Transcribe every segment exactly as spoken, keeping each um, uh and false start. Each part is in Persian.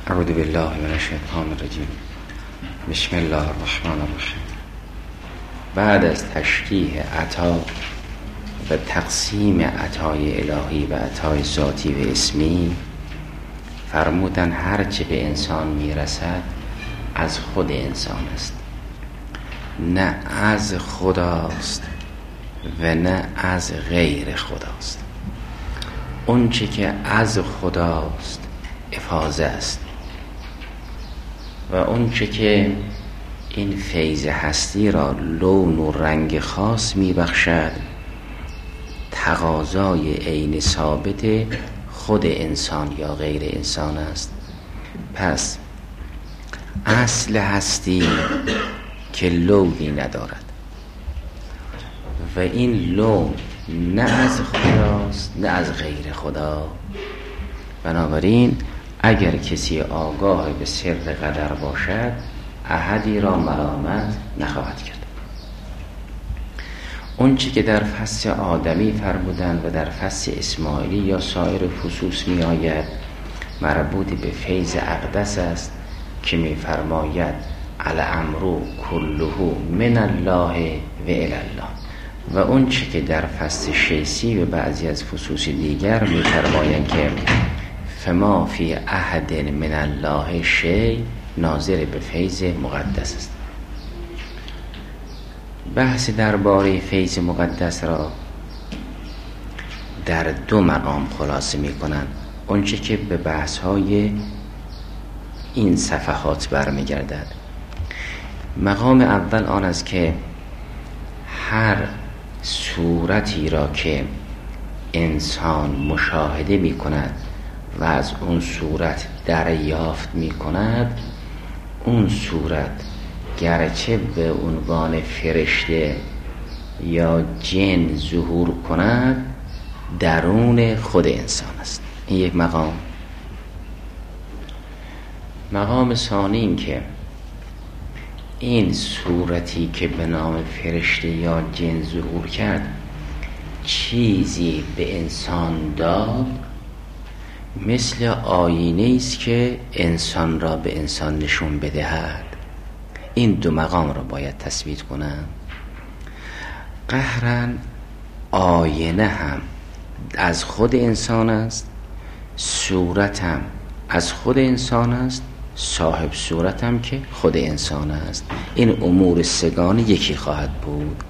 اعوذ بالله من الشیطان الرجیم. بسم الله الرحمن الرحیم. بعد از تشریح عطا و تقسیم عطای الهی و عطای ذاتی و اسمی، فرمودن هر چه به انسان میرسد از خود انسان است، نه از خداست و نه از غیر خداست. اون چه که از خداست افاضه است و اون چه که این فیض هستی را لون و رنگ خاص می بخشد تقاضای عین ثابت خود انسان یا غیر انسان است. پس اصل هستی که لونی ندارد و این لون نه از خداست نه از غیر خدا. بنابراین اگر کسی آگاه به سر قدر باشد احدی را ملامت نخواهد کرد. اون چی که در فصل آدمی فرمودن و در فصل اسماعیلی یا سایر فصوص می آید مربوط به فیض اقدس است که می فرماید الامر کله من الله و الی الله. و اون چی که در فصل شیسی و بعضی از فصوص دیگر می فرمایند که فما فی احد من الله شیء ناظر به فیض مقدس است. بحث درباره فیض مقدس را در دو مقام خلاصه می کنند. اونچه که به بحث های این صفحات برمی گردد. مقام اول آن است که هر صورتی را که انسان مشاهده می کند و از اون صورت دریافت می کند، اون صورت گرچه به عنوان فرشته یا جن ظهور کند درون خود انسان است. این یک مقام. مقام ثانی این که این صورتی که به نام فرشته یا جن ظهور کرد چیزی به انسان داد، مثل آینه است که انسان را به انسان نشون بدهد. این دو مقام را باید تثبیت کنم. قهرن آینه هم از خود انسان است، صورت هم از خود انسان است، صاحب صورت هم که خود انسان است. این امور سگان یکی خواهد بود.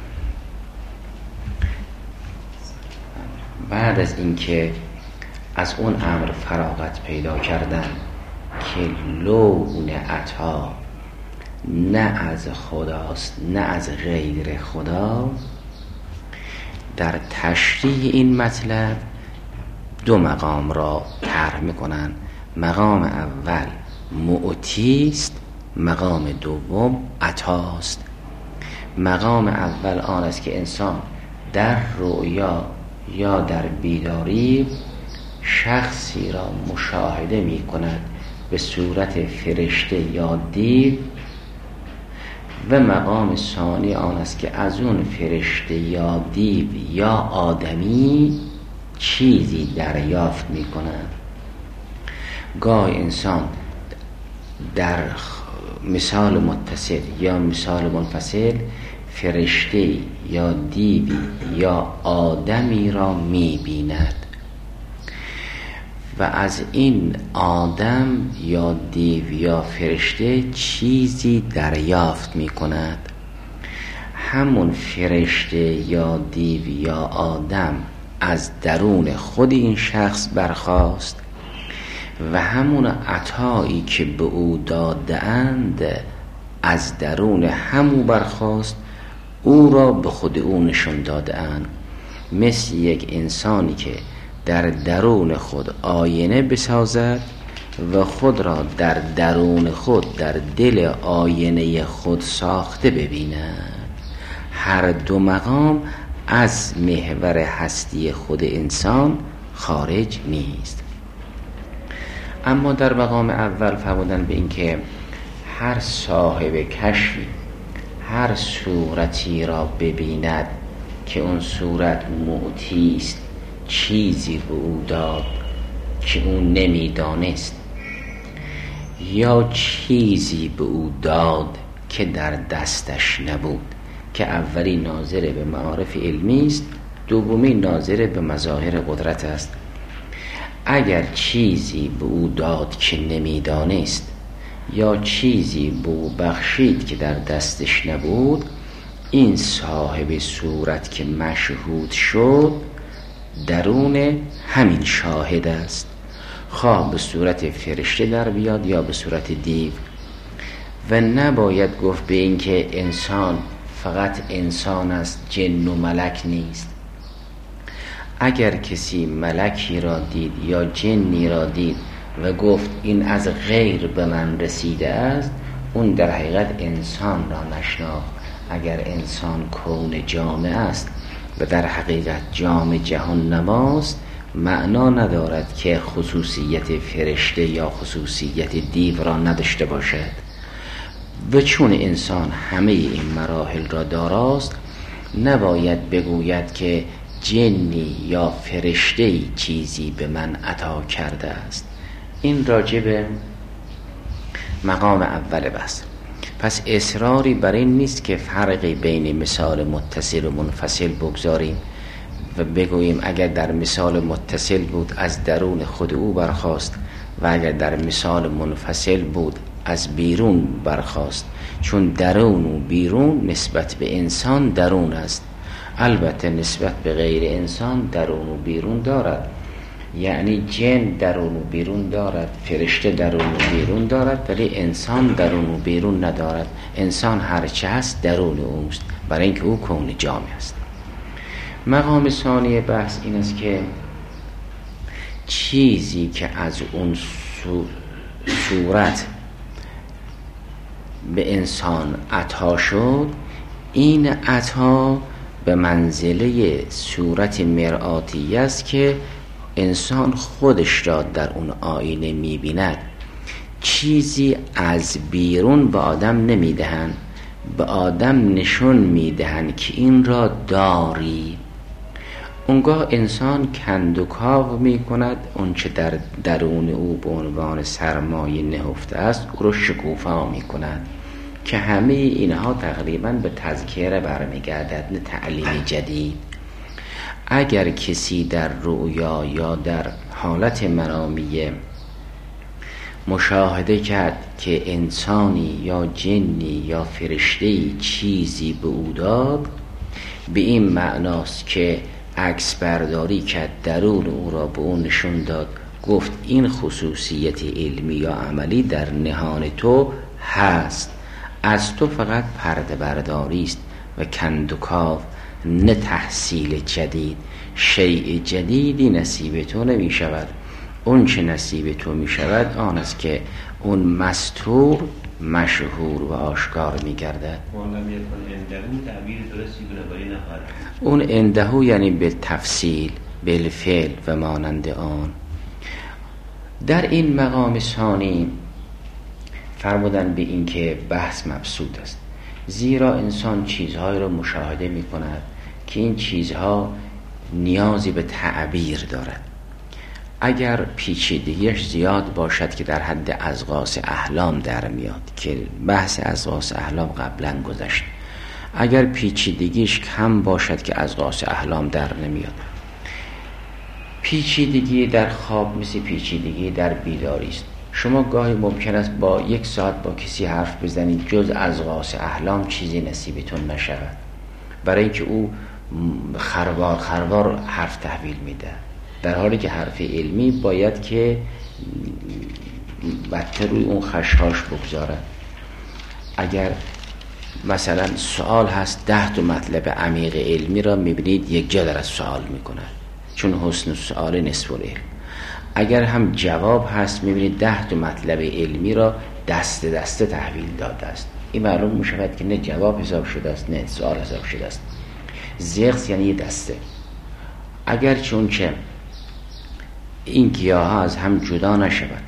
بعد از اینکه از اون امر فراغت پیدا کردن که لون عطا نه از خداست نه از غیر خدا، در تشریح این مطلب دو مقام را طرح میکنن. مقام اول معطیست، مقام دوم عطاست. مقام اول آن است که انسان در رؤیا یا در بیداری شخصی را مشاهده می کند به صورت فرشته یا دیو، و مقام ثانی آن است که از اون فرشته یا دیو یا آدمی چیزی دریافت می کند. گاه انسان در مثال متصل یا مثال منفصل فرشته یا دیوی یا آدمی را می بیند و از این آدم یا دیو یا فرشته چیزی دریافت می کند. همون فرشته یا دیو یا آدم از درون خود این شخص برخاست و همون عطایی که به او دادند از درون همو برخاست، او را به خود او نشون دادند. مثل یک انسانی که در درون خود آینه بسازد و خود را در درون خود در دل آینه خود ساخته ببیند. هر دو مقام از محور هستی خود انسان خارج نیست. اما در مقام اول فرمودن به این که هر صاحب کشفی هر صورتی را ببیند که اون صورت معطیست، چیزی به او داد که او نمیدانست یا چیزی به او داد که در دستش نبود، که اولی ناظر به معارف علمی است، دومی ناظر به مظاهر قدرت است. اگر چیزی به او داد که نمیدانست یا چیزی به او بخشید که در دستش نبود، این صاحب صورت که مشهود شد درون همین شاهد است، خواه به صورت فرشته در بیاد یا به صورت دیو. و نباید گفت به این که انسان فقط انسان است، جن و ملک نیست. اگر کسی ملکی را دید یا جنی را دید و گفت این از غیر به من رسیده است، اون در حقیقت انسان را نشناخت. اگر انسان کون جامع است و در حقیقت جامع جهان نماست، معنا ندارد که خصوصیت فرشته یا خصوصیت دیو را نداشته باشد. و چون انسان همه این مراحل را داراست، نباید بگوید که جنی یا فرشته چیزی به من عطا کرده است. این راجع به مقام اول بحث. پس اصراری بر این نیست که فرقی بین مثال متصل و منفصل بگذاریم و بگوییم اگر در مثال متصل بود از درون خود او برخاست و اگر در مثال منفصل بود از بیرون برخاست، چون درون و بیرون نسبت به انسان درون است. البته نسبت به غیر انسان درون و بیرون دارد، یعنی جن درون و بیرون دارد، فرشته درون و بیرون دارد، ولی انسان درون و بیرون ندارد. انسان هرچه هست درون اوست، برای اینکه او کون جامع است. مقام ثانی بحث این است که چیزی که از اون صورت به انسان عطا شد، این عطا به منزله صورت مرآتی است که انسان خودش را در اون آینه می‌بیند. چیزی از بیرون به آدم نمی‌دهند، به آدم نشون می‌دهند که این را داری. اونگاه انسان کندوکاو می‌کند، اون چه در درون او به عنوان سرمایه نهفته است او را شکوفا می‌کند، که همه اینها تقریباً به تذکره برمیگردد، نه تعلیم جدید. اگر کسی در رؤیا یا در حالت منامیه مشاهده کرد که انسانی یا جنی یا فرشته‌ای چیزی به او داد، به این معناست که عکس برداری کرد، درون او را به اون نشون داد، گفت این خصوصیت علمی یا عملی در نهان تو هست، از تو فقط پرده برداری است و کندوکاو، نه تحصیل جدید. شیء جدیدی نصیب تو نمی شود. اون چه نصیب تو می شود آن است که اون مستور مشهور و آشکار می گردد. اون اندهو یعنی به تفصیل، بالفعل و مانند آن. در این مقام ثانی فرمودن به این که بحث مبسوط است، زیرا انسان چیزهایی را مشاهده می کند که این چیزها نیازی به تعبیر دارد. اگر پیچیدگیش زیاد باشد که در حد اضغاث احلام در میاد، که بحث اضغاث احلام قبلا گذشت، اگر پیچیدگیش کم باشد که اضغاث احلام در نمیاد. پیچیدگی در خواب مثل پیچیدگی در بیداری است. شما گاهی ممکن است با یک ساعت با کسی حرف بزنید، جز اضغاث احلام چیزی نصیبتون نشود، برای اینکه او خروار خروار حرف تحویل میده، در حالی که حرف علمی باید که بدتر روی اون خشخاش بگذارد. اگر مثلا سوال هست، ده تا مطلب عمیق علمی را میبینید یک جا در از سوال میکنه، چون حسن سوال نصف العلم. اگر هم جواب هست میبینید ده تا مطلب علمی را دست دسته تحویل داده است. این معلوم میشود که نه جواب حساب شده است نه سوال حساب شده است. زغز یعنی دسته. اگر چون که این گیاه ها از هم جدا نشود،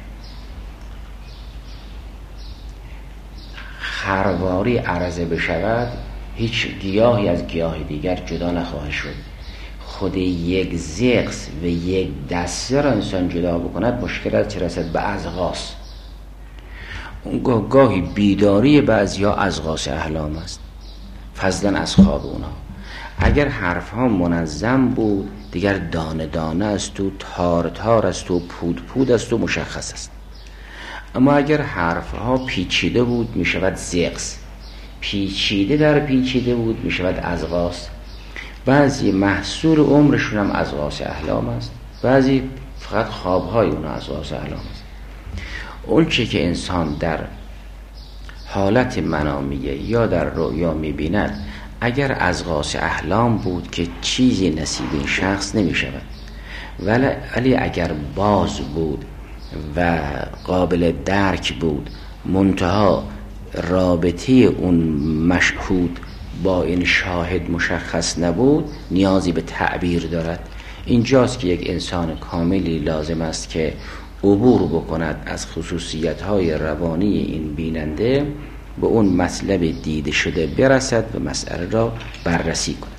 خرواری عرضه بشود، هیچ گیاهی از گیاه دیگر جدا نخواهد شد. خود یک زغز و یک دسته را انسان جدا بکند مشکل است، چه رسد به اضغاث. اون گاهی بیداری بعضیا از غاص احلام است، فضلا از خواب اونها. اگر حرف ها منظم بود دیگر دانه دانه است و تار تار است و پود پود است و مشخص است. اما اگر حرف ها پیچیده بود می شود زغز، پیچیده در پیچیده بود می شود ازغاص. بعضی محصول عمرشون هم ازغاص احلام است، بعضی فقط خوابهای اون ازغاص احلام است. اون چه که انسان در حالت منامیه یا در رؤیا می بیند اگر ازغاص احلام بود که چیزی نصیب این شخص نمی شود، ولی اگر باز بود و قابل درک بود، منتها رابطه اون مشهود با این شاهد مشخص نبود، نیازی به تعبیر دارد. اینجاست که یک انسان کاملی لازم است که عبور بکند از خصوصیت‌های روانی این بیننده، به اون مطلب دیده شده برسد و مسئله را بررسی کند.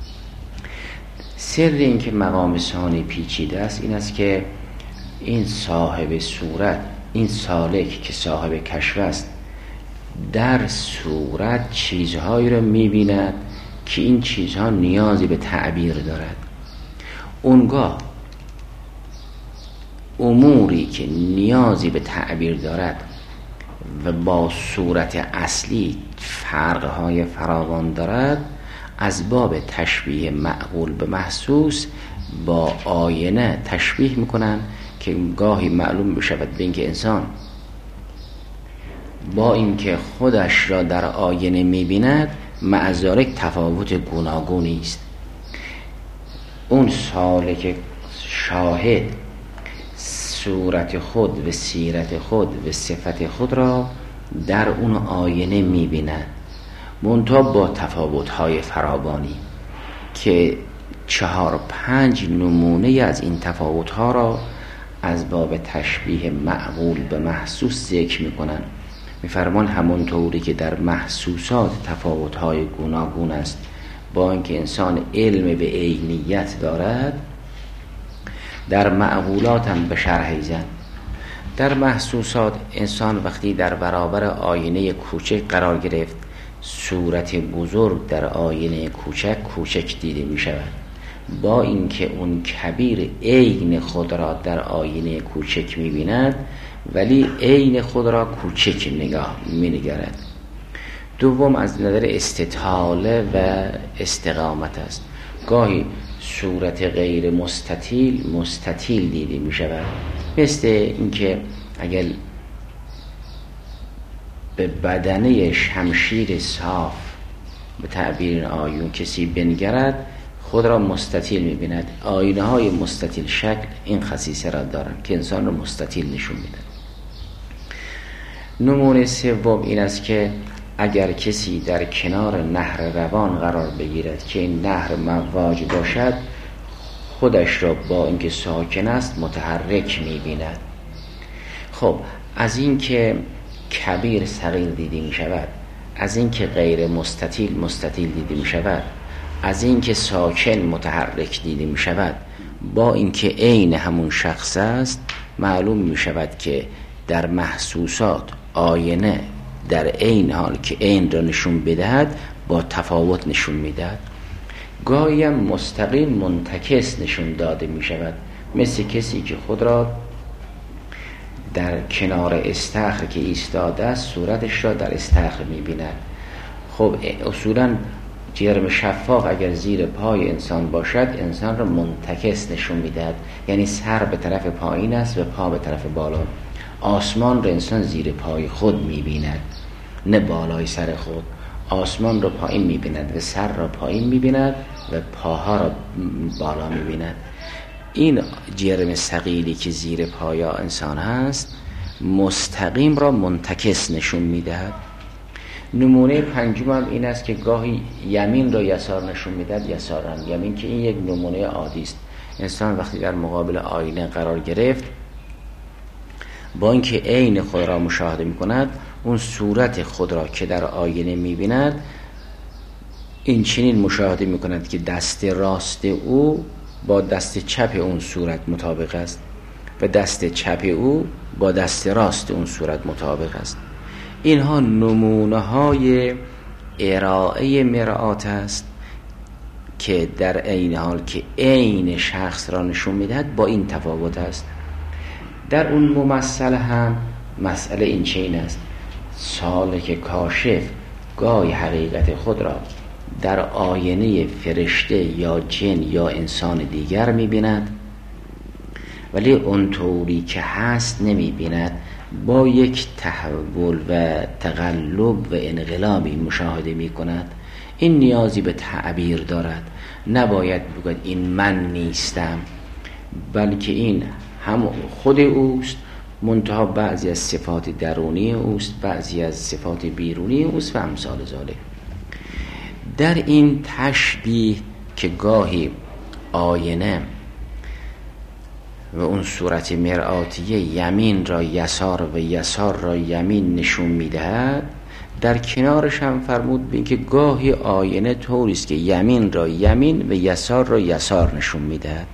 سر این که مقام ثانی پیچیده است این است که این صاحب صورت، این سالک که صاحب کشف است، در صورت چیزهایی را می‌بیند که این چیزها نیازی به تعبیر دارد. اونگاه اموری که نیازی به تعبیر دارد و با صورت اصلی فرقهای فراوان دارد، از باب تشبیه معقول به محسوس با آینه تشبیه میکنن که گاهی معلوم بشود به اینکه انسان با اینکه خودش را در آینه میبیند مع ذالک تفاوت گوناگونی است. اون سالک شاهد صورت خود و سیرت خود و صفت خود را در اون آینه می‌بیند، منتها با تفاوت‌های فراوانی که چهار پنج نمونه از این تفاوت‌ها را از باب تشبیه معقول به محسوس ذکر می‌کنند. می‌فرمان همونطوری که در محسوسات تفاوت‌های گوناگون است، با اینکه انسان علم به عینیت دارد، در معقولات هم به شرح زن. در محسوسات انسان وقتی در برابر آینه کوچک قرار گرفت، صورت بزرگ در آینه کوچک کوچک دیده می شود، با اینکه اون کبیر عین خود را در آینه کوچک می بیند ولی عین خود را کوچک نگاه می نگرد. دوم از نظر استطاله و استقامت است. گاهی صورت غیر مستطیل مستطیل دیده می شود، مثل اینکه اگر به بدنه شمشیر صاف به تعبیر آیون کسی بنگرد خود را مستطیل می بیند. آینه های مستطیل شکل این خصیصه را دارند که انسان را مستطیل نشون میدن. نمونه سوم این است که اگر کسی در کنار نهر روان قرار بگیرد که این نهر مواج باشد، خودش را با اینکه ساکن است متحرک می‌بیند. خب از این که کبیر صغیر دیده می شود، از این که غیر مستطیل مستطیل دیده می شود، از این که ساکن متحرک دیده می شود، با اینکه عین همون شخص است، معلوم می شود که در محسوسات آینه در عین حال که عین را نشون بدهد با تفاوت نشون میدهد. گاهی هم مستقیم منتکس نشون داده می شود، مثل کسی که خود را در کنار استخر که ایستاده است صورتش را در استخر می بیند. خب اصولا جرم شفاف اگر زیر پای انسان باشد انسان را منتکس نشون میدهد، یعنی سر به طرف پایین است و پا به طرف بالا. آسمان را انسان زیر پای خود می‌بیند، نه بالای سر خود. آسمان را پایین می‌بیند و سر را پایین می‌بیند و پاها را بالا می‌بیند. این جرم ثقیلی که زیر پای انسان هست مستقیم را منتکس نشون می‌دهد. نمونه پنجم هم این است که گاهی یمین را یسار نشون می‌دهد، یسارن یمین، که این یک نمونه عادی است. انسان وقتی در مقابل آینه قرار گرفت، با اینکه عین خود را مشاهده می‌کند، اون صورت خود را که در آینه می‌بیند این چنین مشاهده می‌کند که دست راست او با دست چپ اون صورت مطابق است و دست چپ او با دست راست اون صورت مطابق است. اینها نمونه های ارائه مرآت است که در عین حال که عین شخص را نشون میدهد با این تفاوت است. در اون ممثل هم مسئله این چین است: سالک کاشف گاهی حقیقت خود را در آینه فرشته یا جن یا انسان دیگر می‌بیند، ولی اونطوری که هست نمی‌بیند، با یک تحول و تقلب و انقلابی مشاهده می‌کند. این نیازی به تعبیر دارد، نباید بگوید این من نیستم، بلکه این هم خود اوست، منتها بعضی از صفات درونی اوست، بعضی از صفات بیرونی اوست و امثال ذالک. در این تشبیه که گاهی آینه و اون صورت مرآتیه یمین را یسار و یسار را یمین نشون میدهد، در کنارش هم فرمود بین که گاهی آینه طوری است که یمین را یمین و یسار را یسار نشون میدهد.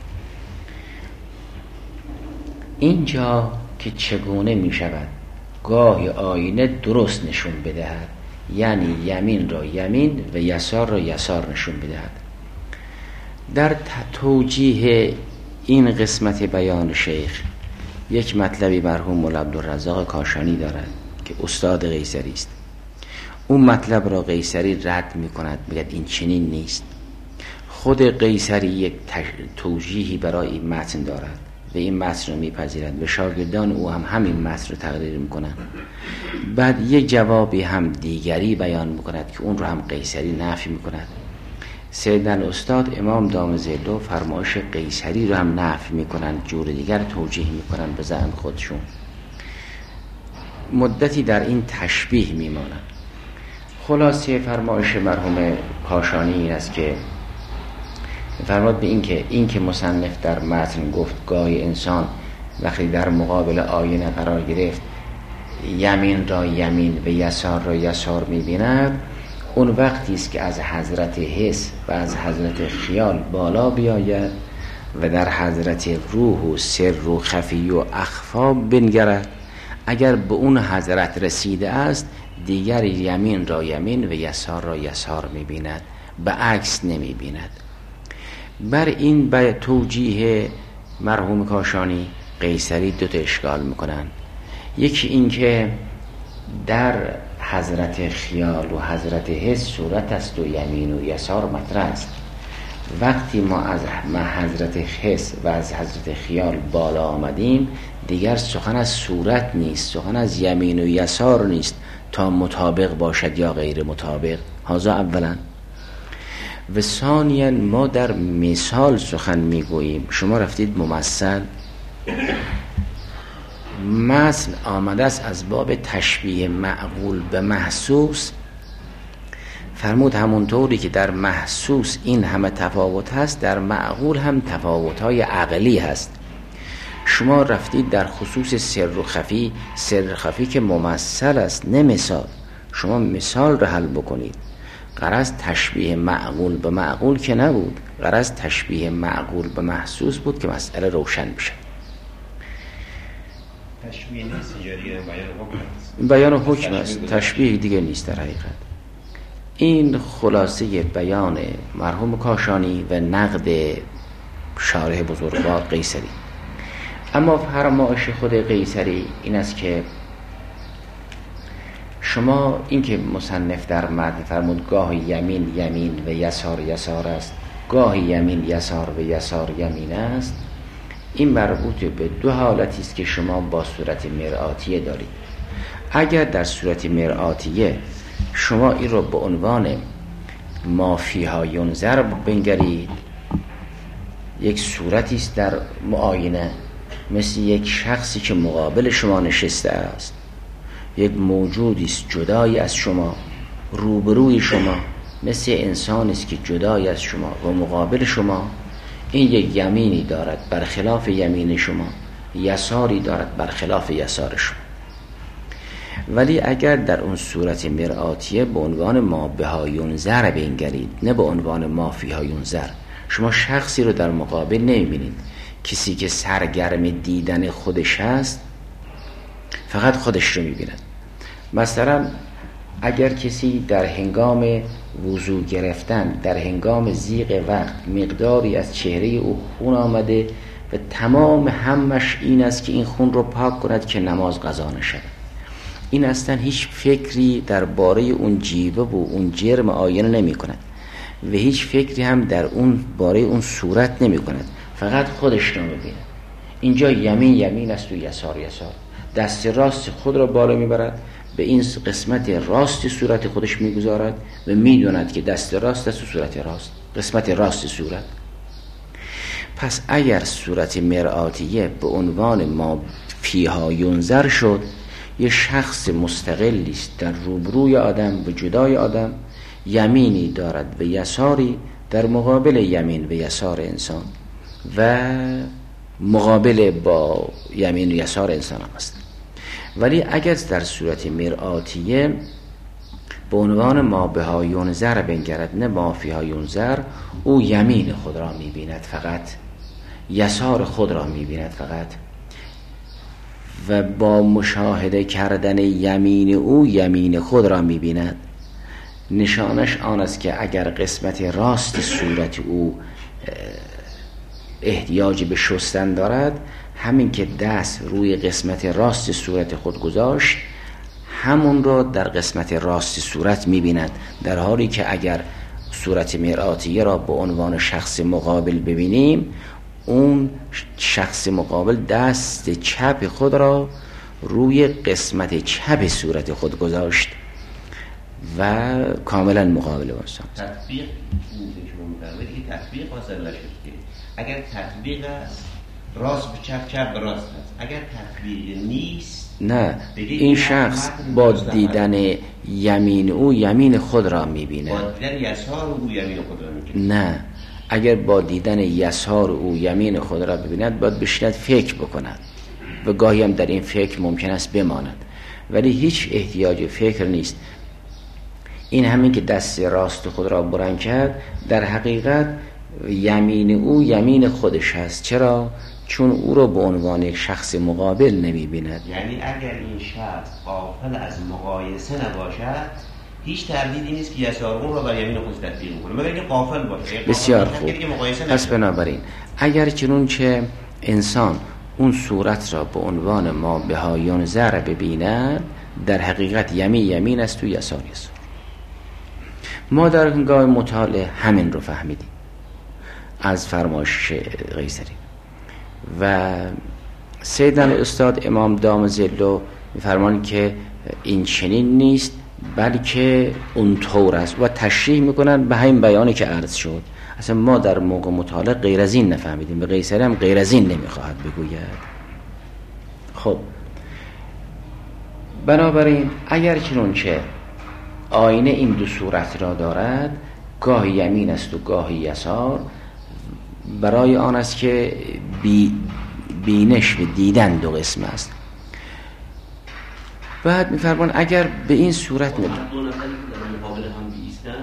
اینجا که چگونه می شود گاهی آینه درست نشون بدهد، یعنی یمین را یمین و یسار را یسار نشون بدهد. در توجیه این قسمت بیان شیخ یک مطلبی مرحوم مولا عبدالرزاق کاشانی دارد که استاد قیصری است. اون مطلب را قیصری رد می کند، میگه این چنین نیست. خود قیصری یک توجیهی برای این متن دارد و این متن رو میپذیرند و شاگردان او هم همین متن رو تقریر میکنند. بعد یک جوابی هم دیگری بیان میکند که اون رو هم قیصری نفی میکند. سیدن استاد امام دام ظله فرمایش قیصری رو هم نفی میکنند، جور دیگر توجیه میکنند به زعم خودشون. مدتی در این تشبیه میمانند. خلاصه فرمایش مرحوم کاشانی این است که فرمود به این که این که مصنف در متن گفت گاهی انسان وقتی در مقابل آینه قرار گرفت یمین را یمین و یسار را یسار می‌بیند، اون وقتی است که از حضرت حس و از حضرت خیال بالا بیاید و در حضرت روح و سر و خفی و اخفا بنگرد. اگر به اون حضرت رسیده است دیگر یمین را یمین و یسار را یسار می‌بیند، به عکس نمی‌بیند. بر این به توجیه مرحوم کاشانی قیصری دو تا اشکال میکنن. یکی این که در حضرت خیال و حضرت حس صورت است و یمین و یسار مطرح است. وقتی ما از حضرت حس و از حضرت خیال بالا آمدیم دیگر سخن از صورت نیست، سخن از یمین و یسار نیست تا مطابق باشد یا غیر مطابق. هذا اولا. و ثانیاً ما در مثال سخن میگوییم. شما رفتید ممثل، مثل آمده است از باب تشبیه معقول به محسوس. فرمود همونطوری که در محسوس این همه تفاوت هست، در معقول هم تفاوت‌های عقلی هست. شما رفتید در خصوص سر و خفی، سر خفی که ممثل است نه مثال. شما مثال رو حل بکنید. غرض تشبیه معقول به معقول که نبود، غرض تشبیه معقول به محسوس بود که مسئله روشن بشه. تشبیه نیست اینجا دیگه، بیان حکم است. بیان حکم است، تشبیه دیگه نیست در حقیقت. این خلاصه بیان مرحوم کاشانی و نقد شارح بزرگوار قیصری. اما فرمایش خود قیصری این است که شما این که مصنف در متن فرمود گاه یمین یمین و یسار یسار است، گاه یمین یسار و یسار یمین است، این مربوط به دو حالتی است که شما با صورت مرآتیه دارید. اگر در صورت مرآتیه شما این رو به عنوان ما فیها ینظر بنگرید، یک صورتی است در معاینه، مثل یک شخصی که مقابل شما نشسته است، یک موجودی است جدای از شما، روبروی شما، مثل انسانی است که جدای از شما و مقابل شما. این یک یمینی دارد برخلاف یمین شما، یساری دارد برخلاف یسار شما. ولی اگر در اون صورت مرآتیه به عنوان ما بها ینظر بنگرید، نه به عنوان ما فیها ینظر، شما شخصی رو در مقابل نمیبینید، کسی که سرگرم دیدن خودش هست فقط خودش رو میبیند. مثلا اگر کسی در هنگام وضو گرفتن، در هنگام ضیق وقت مقداری از چهره او خون آمده و تمام همش این است که این خون رو پاک کند که نماز قضا نشود، این اصلا هیچ فکری درباره اون جیوه و اون جرم آینه نمی کند و هیچ فکری هم در اون باره اون صورت نمی کند، فقط خودش رو می‌بیند. اینجا یمین یمین است و یسار یسار، دست راست خود را بالا میبرد، به این قسمت راست صورت خودش میگذارد و میدوند که دست راست است و صورت راست، قسمت راست صورت. پس اگر صورت مرآتیه به عنوان ما فیها ینظر شد، یه شخص مستقلی است در روبروی آدم و جدای آدم، یمینی دارد و یساری در مقابل یمین و یسار انسان و مقابل با یمین و یسار انسان هم است. ولی اگر در صورت مرآتیه به عنوان ما بها ینظر بنگرد، نه ما فیها ینظر، او یمین خود را می‌بیند فقط، یسار خود را می‌بیند فقط، و با مشاهده کردن یمین او یمین خود را می‌بیند. نشانش آن است که اگر قسمت راست صورت او احتیاج به شستن دارد، همین که دست روی قسمت راست صورت خود گذاشت، همون را در قسمت راست صورت می‌بیند، در حالی که اگر صورت مرآتیه را به عنوان شخص مقابل ببینیم، اون شخص مقابل دست چپ خود را روی قسمت چپ صورت خود گذاشت و کاملا مقابل با انسان. تطبیق شما می‌فرمایید که تطبیق حاصل نشد که اگر تطبیق است راست به چپ چپ به راست است، اگر تطبیق نیست نه، این شخص با دیدن یمین او یمین خود را می‌بیند، با دیدن یسار او یمین خود را می‌بیند. نه، اگر با دیدن یسار او یمین خود را ببیند باید بشیند فکر بکند و گاهی هم در این فکر ممکن است بماند، ولی هیچ احتیاج فکر نیست. این همین که دست راست خود را بلند کرد، در حقیقت یمین او یمین خودش هست. چرا؟ چون او را به عنوان یک شخص مقابل نمی بیند. یعنی اگر این شخص غافل از مقایسه نباشد، هیچ تردیدی نیست که یسار اون را بر یمین خودش تطبیق می‌کنه، مگر اینکه غافل باشه. بسیار خوب. پس بنابراین اگر چنانچه انسان اون صورت را به عنوان ما بها ینظر ببیند، در حقیقت یمین یمین است و یسار یسار. ما در هنگام مطالعه همین رو فهمیدیم از فرمایش قیصری و سیدنا استاد امام دام ظله می‌فرمایند که این چنین نیست بلکه اون طور است و تشریح میکنن به همین بیانی که عرض شد. اصلا ما در موقع مطالعه غیر از این نفهمیدیم و قیصری هم غیر از این نمیخواهد بگوید. خب بنابراین اگر چنانچه آینه این دو صورت را دارد، گاهی یمین است و گاهی یسار، برای آن است که بی بینش و دیدن دو قسم است. بعد می‌فرمان اگر به این صورت نبود دو نفری که در مقابل هم بیستن،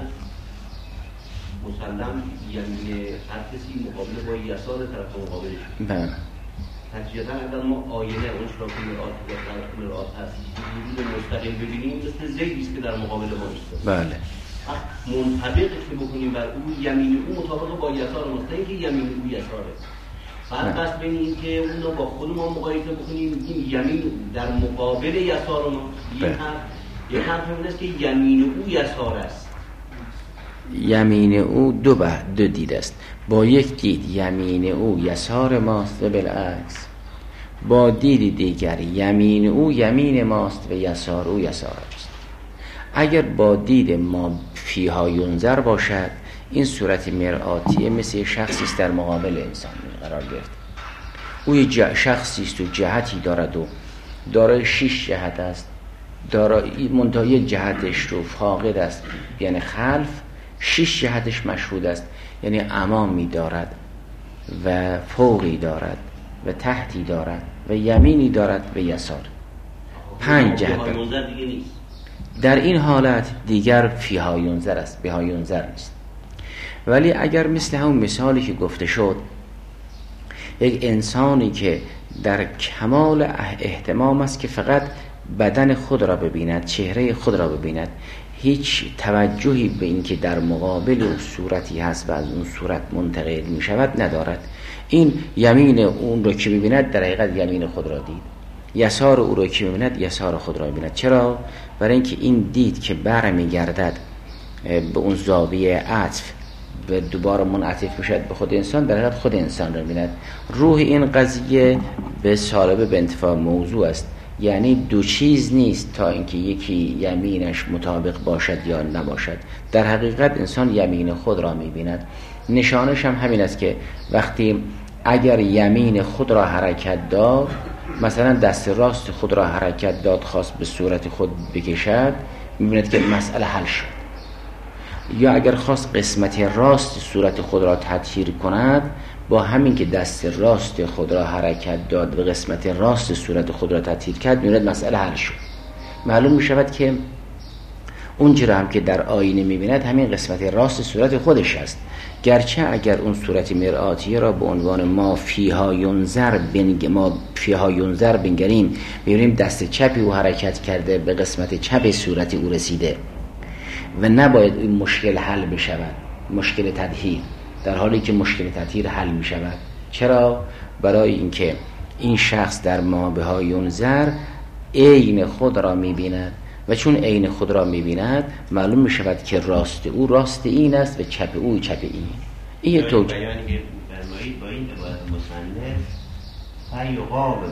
مسلم یعنی هر کسی مقابل با یسار طرف مقابلش. بله. تجربه اگر ما آینه اون شراک مرآت یا طرف مرآت هست وجود مستقیم ببینیم، مثل زیدی است که در مقابل ما است. بله. منطبق که بکنیم بر اون یمین او مطابق با یسار ماست، نه اینکه یمین او یساره. بعد قصد بین این که اون رو با خود ما مقایسه بکنیم، این یمین در مقابل یسار ما. این حرف یه حرف این است که یمین او یسار است. یمین او دو به دو دید است. با یک دید یمین او یسار ماست و بالعکس، با دید دیگر یمین او یمین ماست و یسار او یسار است. اگر با دید ما فیها ینظر باشد، این صورت مرآتیه مثل شخصی است در مقابل انسان قرار گرفت. او یک شخصی است و جهتی دارد و دارای شش جهت است، دارای منتهای جهتش رو فاقد است یعنی خلف، شش جهتش مشهود است یعنی امامی دارد و فوقی دارد و تحتی دارد و یمینی دارد و یسار، پنج جهت دارد. در این حالت دیگر فیها ینظر است، بها ینظر نیست. ولی اگر مثل همون مثالی که گفته شد، یک انسانی که در کمال اهتمام است که فقط بدن خود را ببیند، چهره خود را ببیند، هیچ توجهی به این که در مقابل اون صورتی هست و از اون صورت منتقل می شود ندارد. این یمین اون رو که ببیند در حقیقت یمین خود را دید، یسار او رو که ببیند یسار خود را ببیند. چرا؟ برای اینکه این دید که برمی گردد به اون زاویه عطف و دوباره منعطف میشد به خود انسان، در حقیقت خود انسان را ببیند. روح این قضیه به سالبه به انتفاع موضوع است، یعنی دو چیز نیست تا اینکه یکی یمینش مطابق باشد یا نباشد. در حقیقت انسان یمین خود را میبیند. نشانش هم همین است که وقتی اگر یمین خود را حرکت داد، مثلا دست راست خود را حرکت داد خواست به صورت خود بکشد، میبیند که مسئله حل شد. یا اگر خواست قسمت راست صورت خود را تطهیر کند، با همین که دست راست خود را حرکت داد و قسمت راست صورت خود را تطهیر کرد، می‌بیند مسئله حل شد. معلوم می‌شود که اون چیزی هم که در آینه می‌بیند همین قسمت راست صورت خودش است، گرچه اگر اون صورت مرآتی را به عنوان ما فیها ینظر بنگ ما فیها ینظر بنگریم، می‌بینیم دست چپی او حرکت کرده به قسمت چپ صورت او رسیده و نباید این مشکل حل بشود، مشکل تطهیر، در حالی که مشکل تطهیر حل می شود. چرا؟ برای اینکه این شخص در ما بها ینظر عین خود را می بیند و چون عین خود را می بیند معلوم می شود که راست او راست این است و چپ او چپ این. این یه توجیه بیانی که فرمایید با این عبارت مصنف فیقابل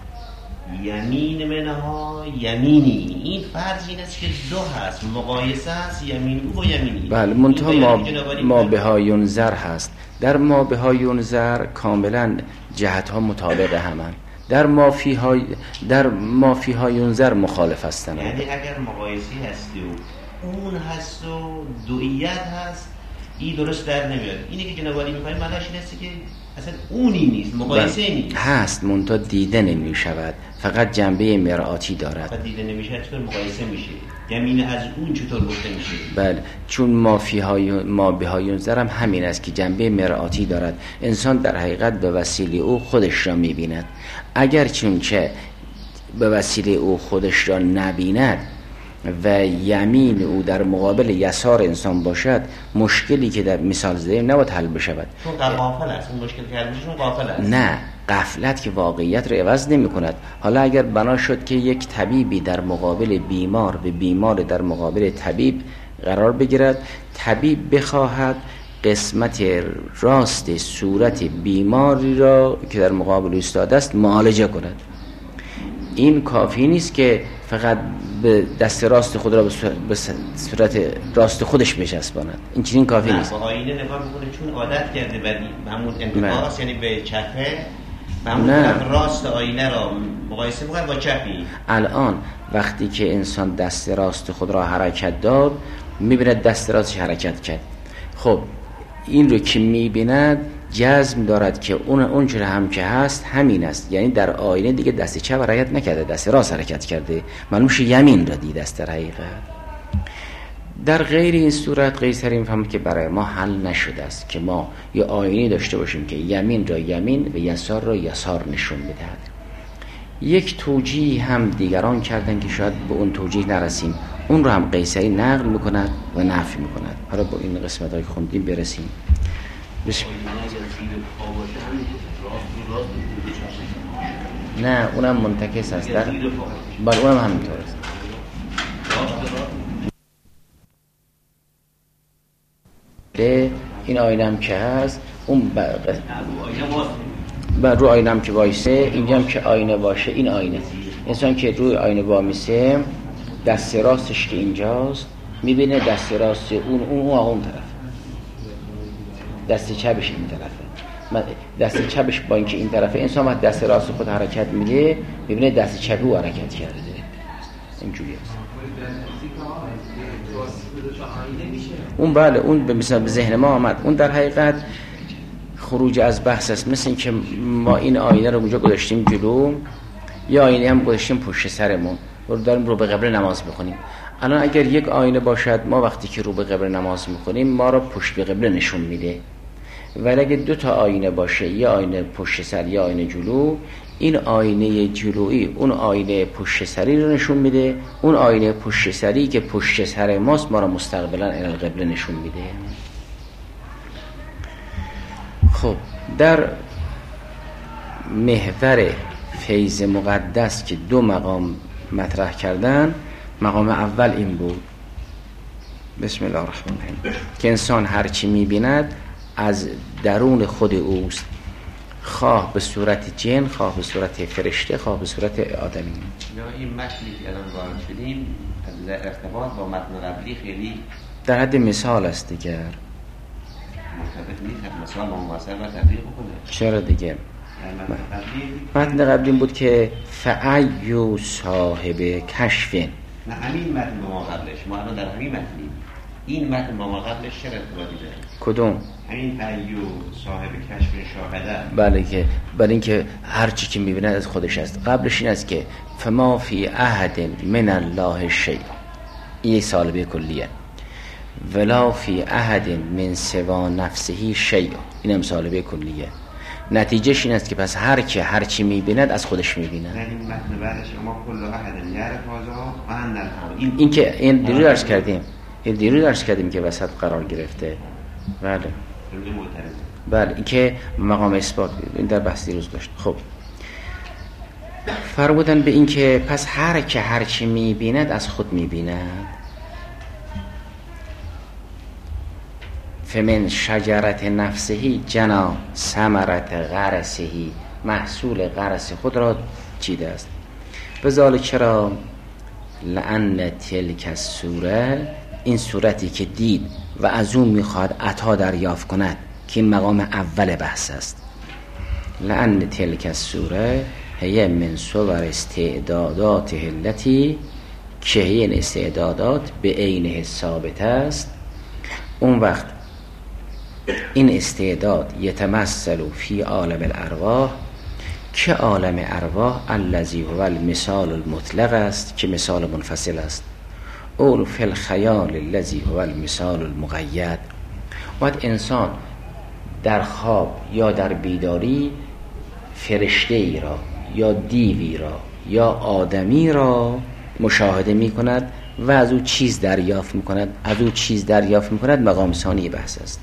یمین منها یمینی، این فرض این است که دو هست، مقایسه هست یمین او و یمینی. بله، منتها ما, ما بها ینظر هست. در ما بها ینظر کاملا جهت ها مطابق همن، در ما فیها در ما فیها ینظر مخالف هستن. یعنی اگر مقایسه هستی و اون هست و دوئیت هست، این درست در نمیاد. اینی که جناب عالی می‌فرمایید معنیش این است که اصلا اونی نیست، مقایسه نیست. هست منتها دیده نمی شود، فقط جنبه مرآتی دارد. فقط دیده نمیشه، چطور مقایسه میشه؟ یمین از اون چطور گفته میشه؟ بله، چون ما فیهای ما بها ینظر هم همین است که جنبه مرآتی دارد. انسان در حقیقت به وسیله او خودش را میبیند. اگر چونچه به وسیله او خودش را نبیند و یمین او در مقابل یسار انسان باشد، مشکلی که در مثال زدیم نباید حل بشود. چون غافل است، اون مشکل که حل میشه چون غافل است. نه، غفلت که واقعیت رو عوض نمی کند. حالا اگر بنا شد که یک طبیبی در مقابل بیمار و بیمار در مقابل طبیب قرار بگیرد، طبیب بخواهد قسمت راست صورت بیماری را که در مقابل ایستاده است معالجه کند، این کافی نیست که فقط به دست راست خود را به صورت راست خودش بچسباند. این چنین کافی نه، نیست. با آینه نگاه میکنه چون عادت کرده به همون انتقاص، یعنی به چپه، به همون طرف راست آینه را مقایسه میکنه با چپی. الان وقتی که انسان دست راست خود را حرکت داد، میبیند دست راستش حرکت کرد. خب این رو که میبیند جزم دارد که اون اونجوری هم که هست همین است، یعنی در آینه دیگه دست چپ حرکت نکرده، دست راست حرکت کرده، معلوم شه یمین را دیده است. در حقیقت در غیر این صورت قیصر میفهمد که برای ما حل نشده است که ما یه آینه داشته باشیم که یمین را یمین و یسار را یسار نشون بدهد. یک توجیه هم دیگران کردن که شاید به اون توجیه نرسیم، اون رو هم قیصری نقل میکند و نفی میکند. حالا با این قسمت های خوندیم برسیم. بسم نه، اونم منتکس است، در بله اونم همینطور است. این آینه هم که هست، اون بر رو آینه هم که وایسه، اینجا هم که آینه باشه، این آینه انسان که روی آینه وامیسه، دست راستش که اینجاست میبینه دست راست اون اون اون اون طرف، دست چپش این طرفه. دست چپش با اینکه این طرفه، انسان وقت دست راست خود حرکت میده میبینه دست چپی او حرکت کرده. اینجوری است. اون بله، اون به مثلا به ذهن ما آمد. اون در حقیقت خروج از بحث است. مثل این که ما این آینه رو اونجا گذاشتیم جلو، یا آینه هم گذاشتیم پشت سرمون و داریم رو به قبله نماز میخونیم. الان اگر یک آینه باشد، ما وقتی که رو به قبله نماز میخونیم ما رو پشت به قبله نشون میده، ولی اگه دو تا آینه باشه، یا آینه پشت سر یا آینه جلو، این آینه جلویی اون آینه پشت سری رو نشون میده، اون آینه پشت سری که پشت سر ماست ما رو مستقبلا الی القبله نشون میده. خب در محور فیض مقدس که دو مقام مطرح کردن، مقام اول این بود بسم الله الرحمن الرحیم که انسان هرچی میبیند از درون خود اوست، خواه به صورت جن، خواه به صورت فرشته، خواه به صورت آدمی. یا این متنی که الان وارد شدیم از ارتباط با متن قبلی خیلی در حد مثال است دیگر، مرتبط نیست، مثال با مواصل و تطبیق بکنه. چرا دیگه؟ متن قبلی متن قبلی این بود که فعیو صاحب کشف. نه همین متن با ما قبلش، ما الان در همین متنیم. این متن با ما قبلش چه ارتباطی داره؟ کدوم؟ همین فعیو صاحب کشف شاهده. بله که بله اینکه هر چی که میبینه از خودش است. قبلش این است که فما فی احد من الله شیء، این سالبه کلیه، ولا فی احد من سوا نفسه شیء، این هم سالبه کلیه. نتیجهش این است که پس هر که هر چی میبیند از خودش میبیند. این متن بعدش ما کل احد یعرف هذا و ان الحق، این که این دیرو درس کردیم، این دیرو درس کردیم که وسط قرار گرفته. بله بله این که مقام اثبات، این در بحث دیروز داشت. خب فرمودن به این که پس هر که هر چی میبیند از خود میبیند. فمن شجرت نفسهی جنا ثمرت غرسهی، محصول غرس خود را چیده است. بذالک چرا لأن تلک الصوره، این صورتی که دید و از اون میخواد عطا دریافت کند که این مقام اول بحث است. لأن تلک الصوره هی من صور استعدادات التي، که این استعدادات به عینه ثابت است. اون وقت این استعداد یتمثل فی عالم الارواح، که عالم ارواح الذی هو المثال المطلق است، که مثال منفصل است. اول فی الخیال الذی هو المثال المقید. وقت انسان در خواب یا در بیداری فرشته ای را یا دیوی را یا آدمی را مشاهده می کند و از او چیز دریافت می کند، از او چیز دریافت می کند، مقام ثانی بحث است.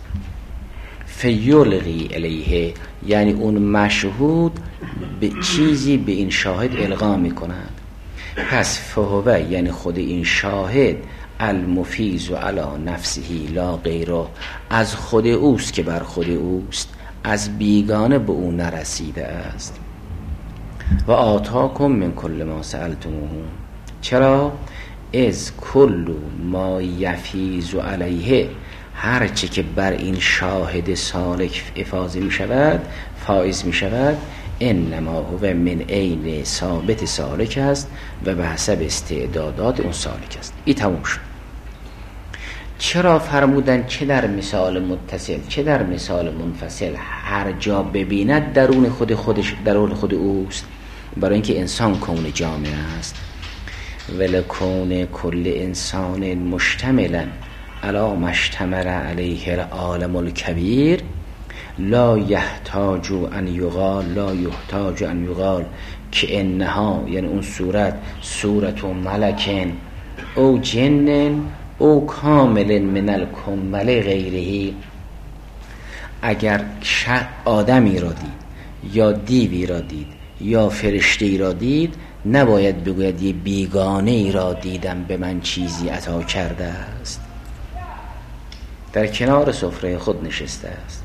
فیلقی الیه، یعنی اون مشهود به چیزی به این شاهد القا می کند. پس فهوه یعنی خود این شاهد المفیز و علا نفسهی لا غیره، از خود اوست که بر خود اوست، از بیگانه به او نرسیده است. و آتاکم من کل ما سألتموه، چرا؟ از کل ما یفیز علیه، هرچی که بر این شاهد سالک افاضه می شود، فائز می شود، انما هو من عین ثابت سالک است و به حسب استعدادات اون سالک است. این تموم شد. چرا فرمودن چه در مثال متصل چه در مثال منفصل هر جا ببیند درون خود خودش درون خود اوست؟ برای اینکه انسان کون جامع است. ولکون کل انسان مشتملا علی مشتمل علیه العالم الکبیر لا یحتاج ان یقال لا یحتاج ان یقال که انها، یعنی اون صورت صورت و ملکن او جنن او کامل من الکمل غیره. اگر آدمی را دید یا دیوی را دید یا فرشته را دید، نباید بگوید یه بیگانه ای را دیدم به من چیزی عطا کرده است. در کنار سفره خود نشسته است.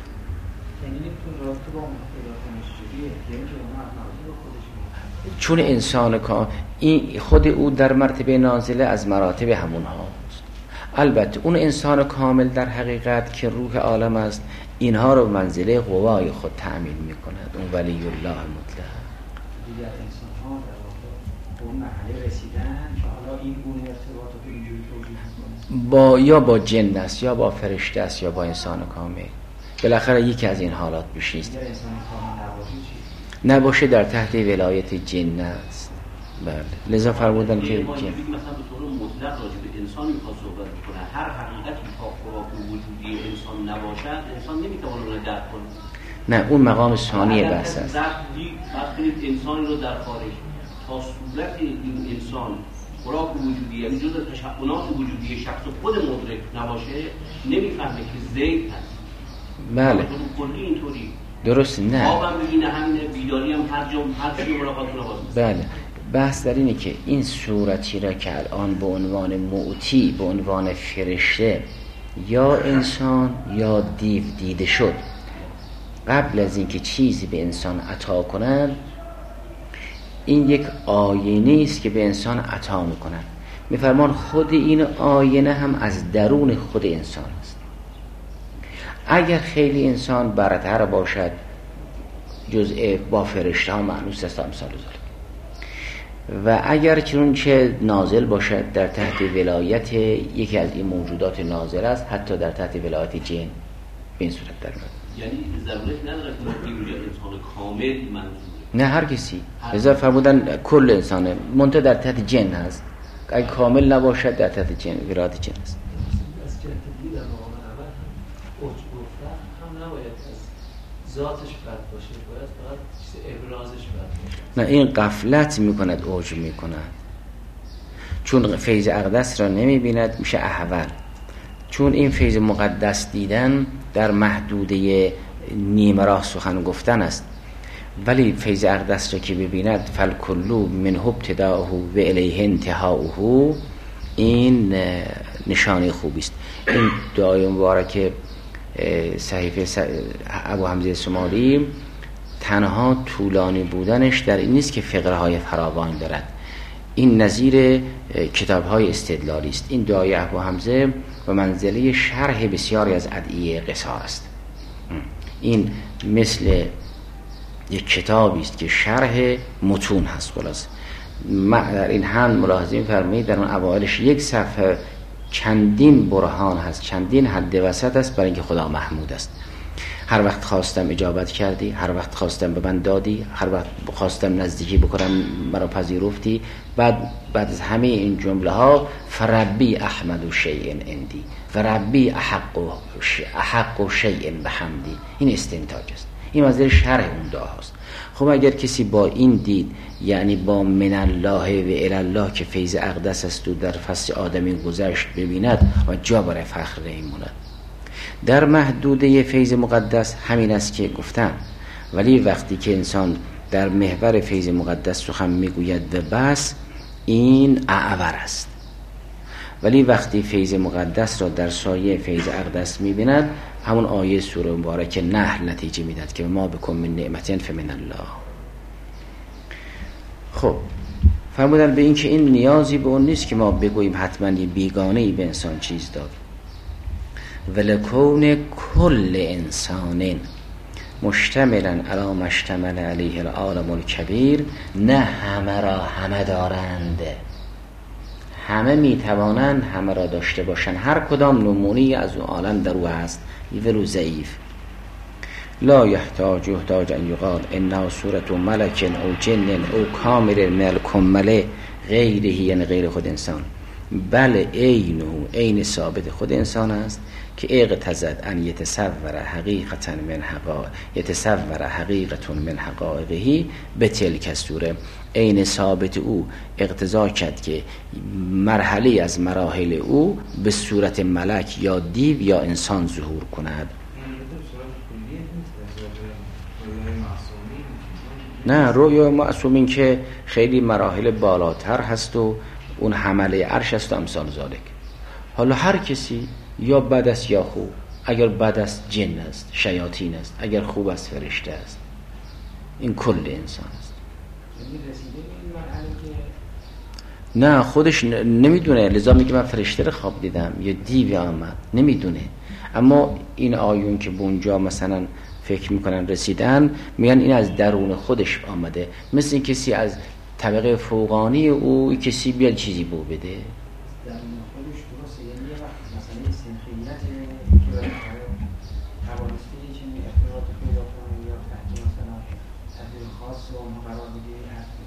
چون انسان کامل این خود او در مرتبه نازله از مراتب همون هاست. البته اون انسان کامل در حقیقت که روح عالم است، اینها رو منزله قوای خود تأمین می کند. اون ولی الله مطلق. دیگر انسان ها در واقع اون مرحله رسیدن که حالا این گونه ارتباط رو اینجوری توجیه می‌کنه، با یا با جن است یا با فرشته است یا با انسان کامل. بالاخره یکی از این حالات بیش نیست. دیگر انسان کامل نباشه چی؟ نباشه در تحت ولایت جن است. بله. لذا فرمودن که جن جن مثلا به طور مطلق راجع به انسان میخواد صحبت کنه. هر حقیقتی تا خوراک وجودی انسان نباشد، انسان نمیتونه اون رو درک کنه. نه اون مقام ثانی بحث است. وقتی انسان رو در خارج تا صورت این انسان خوراک وجودی یعنی جزء تشکلات وجودی شخص خود مدرک نباشه نمیفهمه که زید هست. بله کلی اینطوری درست. نه آبم بگینه همینه، بیداری هم هر جا هر چی ملاقات رو باز. بله بحث در اینه که این صورتی را که الان به عنوان معطی، به عنوان فرشته یا انسان یا دیو دیده شد، قبل از اینکه چیزی به انسان عطا کنند این یک آینه است که به انسان عطا میکنند. میفرمان خود این آینه هم از درون خود انسان است. اگر خیلی انسان برتر باشد جزء با فرشته ها معنوس است امثال ذلک، و اگر چون چه نازل باشد در تحت ولایت یکی از این موجودات نازل است، حتی در تحت ولایت جن به این صورت در میاد. یعنی ضرورت نداره که اینجا انسان کامل منظوره، نه هر کسی. لذا فرمودن کل انسانه منتها در تحت جن هست. اگه کامل نباشد در تحت جن ولایت جن است. از که تدبیر در مقام اول هم اوج گفتن هم نباید از ذاتش بد باشه، باید فقط چیز ابرازش بد باشه. نه این غفلت میکند، اوج میکند، چون فیض اقدس را نمیبیند میشه احول. چون این فیض مقدس دیدن در محدوده نیمه راه سخن گفتن است، ولی فیض اقدس را که ببیند فالکلو من ابتداءه و الیه انتهاؤه، این نشانه خوبی است. این دعای مبارک صحیفه ابو حمزه سمالی تنها طولانی بودنش در این نیست که فقره های فراوان دارد، این نظیر کتاب های استدلالی است. این دعای ابو حمزه و منزله شرح بسیاری از ادعیه قصار است. این مثل یک کتابی است که شرح متون هست. خلاص در این هم ملاحظه می‌فرمایید در اون اوایلش یک صفحه چندین برهان هست، چندین حد وسط است برای اینکه خدا محمود است. هر وقت خواستم اجابت کردی، هر وقت خواستم به من دادی، هر وقت خواستم نزدیکی بکنم مرا پذیرفتی. بعد بعد از همه این جمله ها فربی احمد و شیء اندی و ربی احق و احق و شیء بحمدی. این استنتاج است، این مصدر شرح اون دعا هست. خب اگر کسی با این دید، یعنی با من الله و الی الله که فیض اقدس است و در فصل آدمی گذشت ببیند و جا برای فخر نمیموند. در محدوده فیض مقدس همین است که گفتم، ولی وقتی که انسان در محور فیض مقدس سخن میگوید و بس، این اعور است. ولی وقتی فیض مقدس را در سایه فیض اقدس میبیند، همون آیه سوره مبارکه نحل نتیجه میداد که ما بکن من نعمتین فمن الله. خب فرمودن به این که این نیازی به اون نیست که ما بگوییم حتما یه بیگانه‌ای به انسان چیز داد. ولکون کل انسان مشتملا علی مشتمل علیه العالم الکبیر، نه همه را همه دارند، همه میتوانند همه را داشته باشند. هر کدام نمونه‌ای از اون عالم در او هست، ولو ضعیف. لا یحتاج یحتاج ان یقال انها صورت ملک او جن او کامل من الکمل غیره، یعنی غیر خود انسان، بله عینه عین ثابت خود انسان است که اقتضت ان یتصور حقیقتا من حقا یتصور حقیقتا من حقایقه به تلک الصوره. عین ثابت او اقتضا کرد که مرحله از مراحل او به صورت ملک یا دیو یا انسان ظهور کند. نه رویا معصومین که خیلی مراحل بالاتر هست و اون حمله عرش است و امثال ذالک. حالا هر کسی یا بد است یا خوب، اگر بد است جن است، شیاطین است، اگر خوب است فرشته است. این کل انسان است. نه خودش نمیدونه، لذا میگه من فرشته رو خواب دیدم یا دیو آمد، نمیدونه. اما این آیون که به اونجا مثلا فکر میکنن رسیدن، میگن این از درون خودش آمده، مثل این کسی از طبقه فوقانی او کسی بیاد چیزی بو بده. درون خودش درسته، یعنی یه وقت مثلا سنخیت که توانسته یه چنین ارتباط پیدا کنه یا تحت مثلا تحلیل خاص و اون قرار بگیری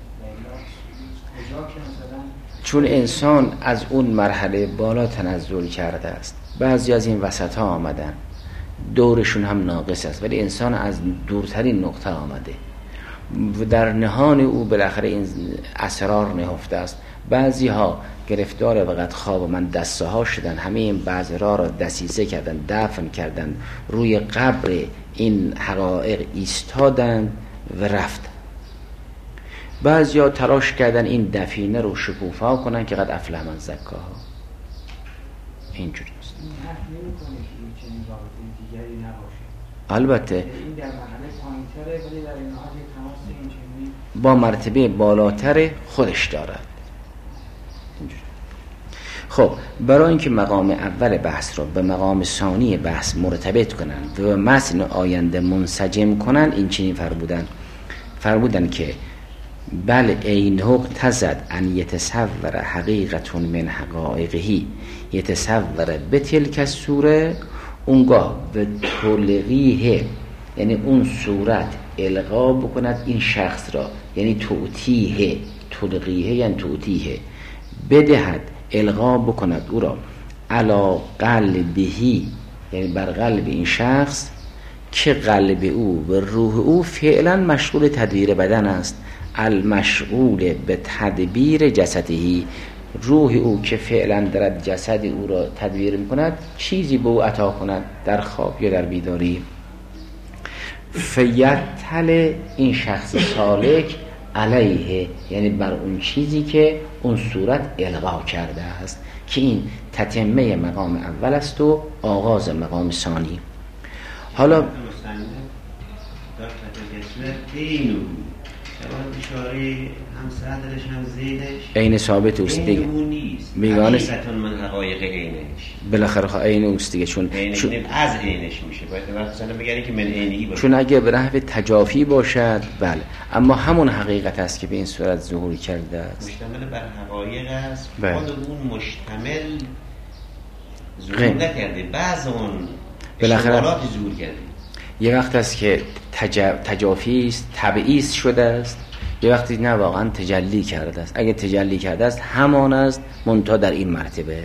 کجا که مثلا چون انسان از اون مرحله بالا تنزل کرده است. بعضی از این وسط ها آمدن دورشون هم ناقص است، ولی انسان از دورترین نقطه آمده و در نهان او بالاخره این اسرار نهفته است. بعضی ها گرفتار وقت خواب و من دسته ها شدن، همه این بعضرا را دسیسه کردن، دفن کردن، روی قبر این حقایق ایستادن و رفتن. بعضی ها تلاش کردن این دفینه رو شکوفا کنن که قد افلح من زکاها. اینجوری است. این حرف نمی‌کنه که چنین رابطه دیگری نباشه. البته این در مرحله پایین‌تره، ولی در این حال تماس این چنینی با مرتبه بالاتر خودش دارد. اینجوری. خب برای اینکه مقام اول بحث رو به مقام ثانی بحث مرتبط کنن و به متن آینده منسجم کنن، این چنین فرمودن فرمودن که بل اینه اقتضت ان یتصور حقیقت من حقایقه یتصور به تلک الصوره، اونگاه به تلقیه، یعنی اون صورت القا بکند این شخص را، یعنی توتیه، تلقیه یعنی توتیه، بدهد القا بکند او را علی قلبهی، یعنی بر قلب این شخص، که قلب او و روح او فعلا مشغول تدبیر بدن است، المشغول به تدبیر جسدهی، روح او که فعلا دارد جسد او را تدبیر میکند چیزی به او عطا کند در خواب یا در بیداری. فیتل این شخص سالک علیه، یعنی بر اون چیزی که اون صورت القا کرده است، که این تتمه مقام اول است و آغاز مقام ثانی. حالا اشاره هم صدرش هم زیدش عین ثابت اوست دیگه، بیگانه حقیقتون من حقایق عینش بالاخره عین اوست دیگه، چون چون از عینش میشه، باید مثلا بگن که من عینی باشه، چون اگه به نحو تجافی باشد بله، اما همون حقیقت است که به این صورت ظهور کرده است، مشتمل بر حقایق است. بله. خود اون مشتمل ظهور نکرده، بعض اون اشتمالاتی ظهور کرده. یه وقت است که تجا... تجافی است، تبعیض شده است، یه وقتی نه واقعا تجلی کرده است. اگه تجلی کرده است همان است، منتها در این مرتبه.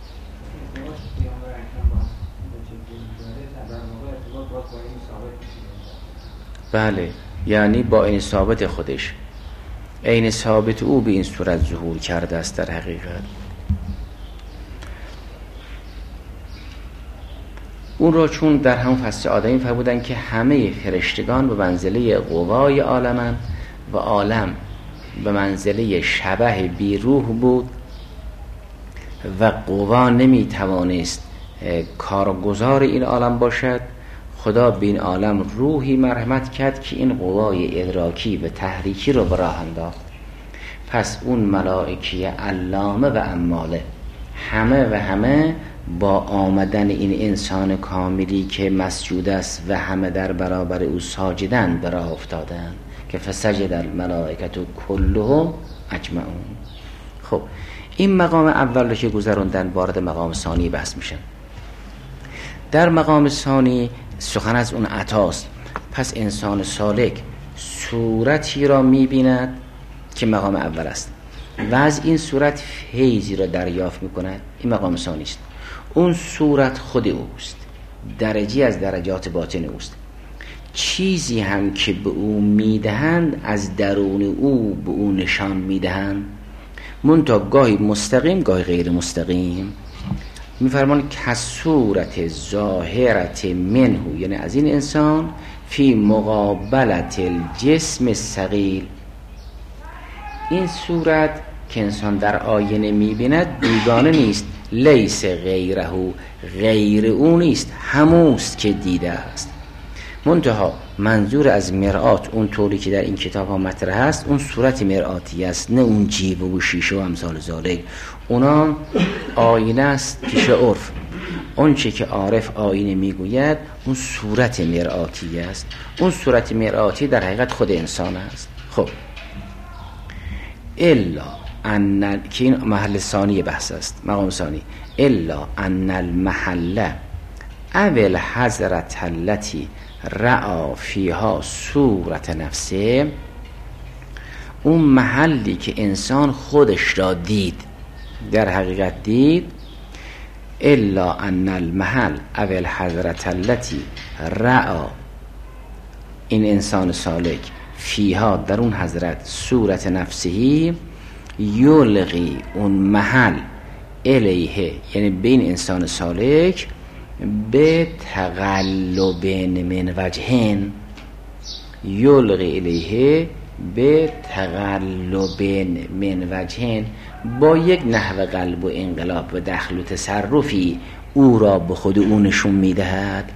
بله، یعنی با این ثابت خودش، عین ثابت او به این صورت ظهور کرده است در حقیقت. اون را چون در همون فصل آدمی فرمودن که همه فرشتگان به منزله قوای عالمن و عالم به منزله شبح بی روح بود و قوا نمی توانست کارگزار این عالم باشد، خدا به این عالم روحی مرحمت کرد که این قوای ادراکی و تحریکی رو به راه انداخت. پس اون ملائکه علامه و عماله همه و همه با آمدن این انسان کاملی که مسجود است و همه در برابر او ساجدن به راه افتادن که فسجد الملائکه کلهم اجمعون. خب این مقام اول رو که گذروندن، وارد مقام ثانی بحث میشن. در مقام ثانی سخن از اون عطاست. پس انسان سالک صورتی را میبیند که مقام اول است و از این صورت فیضی را دریافت میکند، این مقام ثانی است. اون صورت خود اوست، درجی از درجات باطن اوست. چیزی هم که به او میدهند از درون او به او نشان میدهند، منتها گاهی مستقیم گاهی غیر مستقیم. میفرمان که صورت ظاهرت منه، یعنی از این انسان، فی مقابلت الجسم ثقیل. این صورت که انسان در آینه میبیند بیگانه نیست، لیس غیره، غیر او نیست، هموست که دیده است. منتها منظور از مرآت اون طوری که در این کتاب ها مطرح است، اون صورت مرآتی است، نه اون جیب و شیشه و امثال ذالک. اونا آینه است پیش عرف. اون چه که عارف آینه میگوید اون صورت مرآتی است. اون صورت مرآتی در حقیقت خود انسان است. خب الا ان، که این محل ثانی بحث است، مقام ثانی، الا ان المحل اول حضرت التي رعا فیها صورت نفسه، اون محلی که انسان خودش را دید، در حقیقت دید، الا ان المحل او الحضرت التي رعا، این انسان سالک فیها در اون حضرت صورت نفسهی، یلغی اون محل الیه یعنی بین انسان سالک به تقلب من وجهین، یلغی الیه به تقلب من وجهین، با یک نحو قلب و انقلاب و دخل و تصرفی او را به خود او نشون میدهد.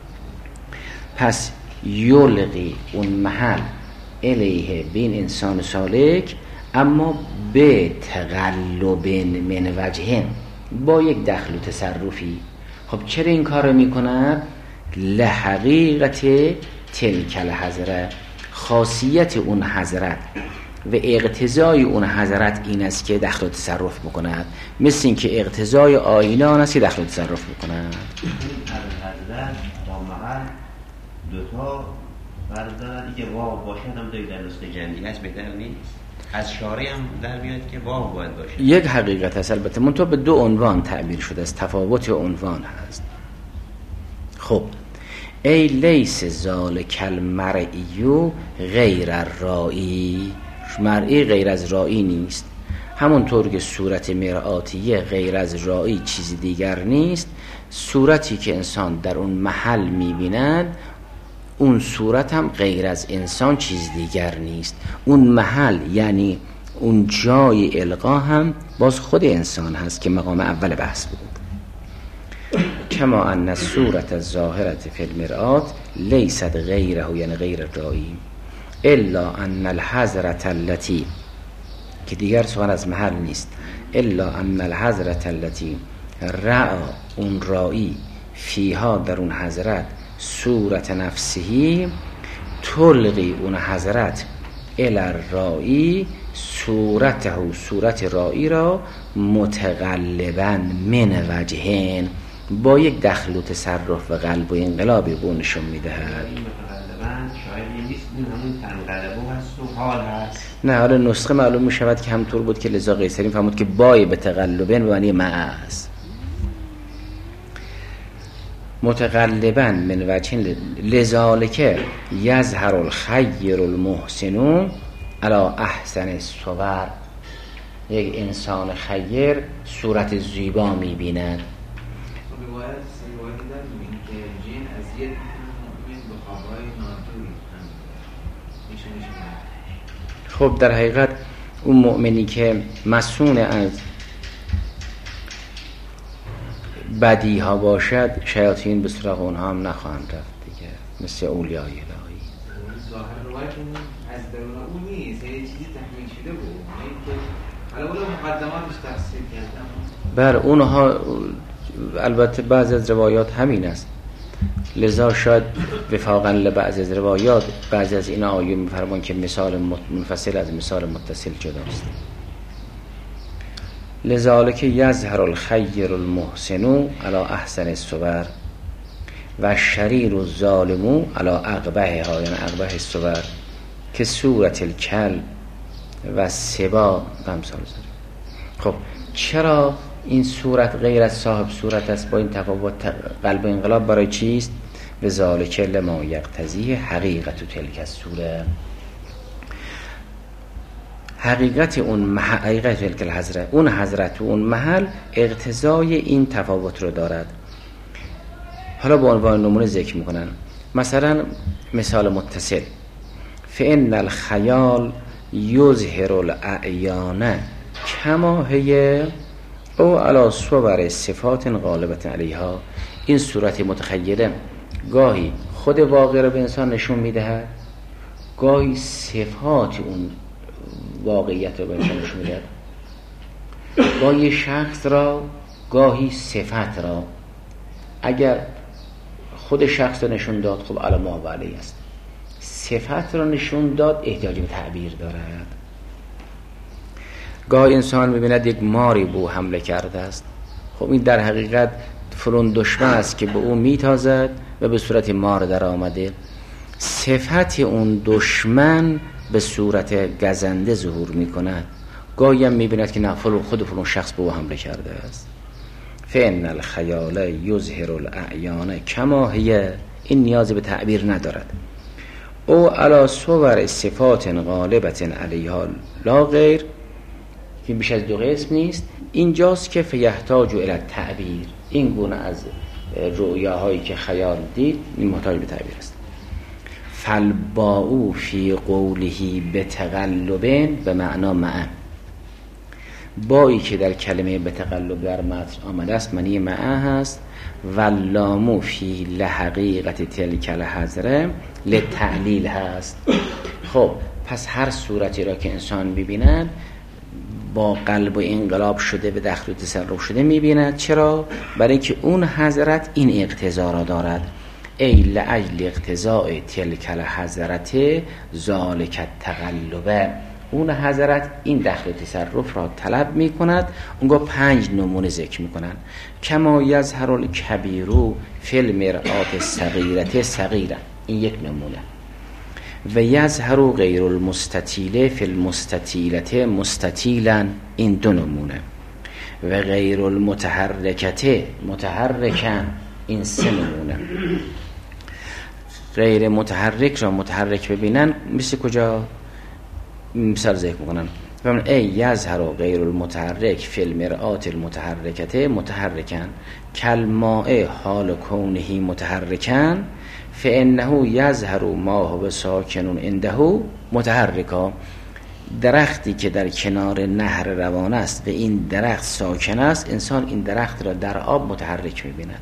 پس یلغی اون محل الیه بین انسان سالک، اما به تقلب من وجهین، با یک دخل و تصرفی. خب چرا این کار رو میکند؟ لحقیقت تلک الحضره، خاصیت اون حضرت و اقتضای اون حضرت این است که دخل و تصرف میکند، مثل این که اقتضای آینه آن است که دخل و تصرف میکند. این حضرت با محل دوتا فرض دارد که واو باشد، هم داری در نسخه جندی هست بهتر نیست؟ از شارعی هم در میاد که واو باید باشه. یک حقیقت هست البته، منتها به دو عنوان تعبیر شده است، تفاوت عنوان هست. خب ای لیس ذالک المرئی غیر الرائی، مرئی غیر از رائی نیست، همونطور که صورت مرآتیه غیر از رائی چیزی دیگر نیست، صورتی که انسان در اون محل میبیند اون صورت هم غیر از انسان چیز دیگر نیست. اون محل یعنی اون جای القا هم باز خود انسان هست که مقام اول بحث بود. کما ان الصورت الظاهرة فی المرآت لیست غیره یعنی غیر رائی، الا ان الحضرة التي، که دیگر سخن از محل نیست، الا ان الحضرة التي رعا اون رائی فیها در اون حضرت صورت نفسهی، تلقی اون حضرت الرائی صورته، صورت رائی را متقلبا من وجهین، با یک دخل و تصرف و قلب و انقلابی بو نشون میدهد. این متقلبا شاید نیست، این همون تنقلبو هست و حال هست. نه حالا نسخه معلوم میشود که همطور بود که لذا قیصری فهمود که بای به تقلبن به معنی مع است. متقلبا من وجهین لذالک یظهر الخیر المحسن علی احسن الصور، یک انسان خیر صورت زیبا میبیند. روایت روایت در میبینی که جن از یک مؤمن به خوابهای نادوری هم میشه میشه. خب در حقیقت اون مؤمنی که مسئول از بدی ها باشد، شیاطین به سراغ اونها هم نخواهند رفت دیگه، مثل اولیای الهی. ظاهر روایت از درون اون نیست، یه چیزی تحمیل شده بود، که حالا اون مقدماتش تفسیر کردم. بر اونها البته بعض از روایات همین است، لذا شاید وفاقا لبعض از روایات بعضی از این آیه میفرمان که مثال منفصل از مثال متصل جداست. لذالک یظهر الخیر المحسن علی احسن الصور و الشریر الظالم علی اقبحها، یعنی اقبح الصور که صورت الکلب و سبا و امثال ذلک. خب چرا این صورت غیر از صاحب صورت است؟ با این تفاوت قلب انقلاب برای چیست؟ و ذالک لما یقتضی حقیقت تلک الصوره، حقیقت اون حقیقت تلک الحضره، اون حضرت و اون محل اقتضای این تفاوت رو دارد. حالا با عنوان نمونه ذکر میکنن، مثلا مثال متصل، فإن الخیال یظهر الاعیان کما هی او علی صور صفات غالبت علیها، این صورت متخیله گاهی خود واقع را به انسان نشون میدهد، گاهی صفات اون واقعیت را به انسان نشون میدهد، گاهی شخص را گاهی صفت را. اگر خود شخص را نشون داد خب علی ما و علیه است، صفت را نشون داد احتیاج به تعبیر دارد. گاهی انسان میبیند یک ماری به او حمله کرده است، خب این در حقیقت فرون دشمن است که به او میتازد و به صورت مار در آمده، صفت اون دشمن به صورت گزنده ظهور میکند. گاهی هم میبیند که نه خود فرون شخص به او حمله کرده است. فإن الخیال یظهر الاعیان کما هی، این نیازی به تعبیر ندارد. او علی صور صفات غالبت علیها لا غیر، که بیش از دو قسم نیست. اینجاست که فیحتاج الی تعبیر، این گونه از رؤیاهایی که خیال دید این محتاج به تعبیر است. فالباء فی قوله بتقلب به معنا معه، بایی که در کلمه بتقلب در متن آمده است معنی معه هست. واللام فی لحقیقت تلک الحضره لتعلیل هست. خب پس هر صورتی را که انسان می‌بیند با قلب و انقلاب شده به دخل و تصرف شده می‌بیند. چرا؟ برای اینکه اون حضرت این اقتضا را دارد. ای لاجل اقتضاء تلک الحضرت ذالک التقلب، اون حضرت این دخل و تصرف را طلب می کند. اونگاه پنج نمونه ذکر می کنند. کما یظهر الکبیر فی المرآة الصغیرة صغیرا، این یک نمونه. و یظهر غیر المستطیل فی المستطیلة مستطیلا، این دو نمونه. و غیر المتحرکة متحرکا، این سه نمونه. غیر متحرک را متحرک ببینن مثل کجا؟ مثال ذکر میکنن. ببین ای یظهر غیر المتحرک فی المرآة المتحرکة متحرکا کالماء حال کونه متحرکا فانه یظهر ما هو ساکن عنده متحرکا. درختی که در کنار نهر روان است و این درخت ساکن است، انسان این درخت را در آب متحرک می‌بیند.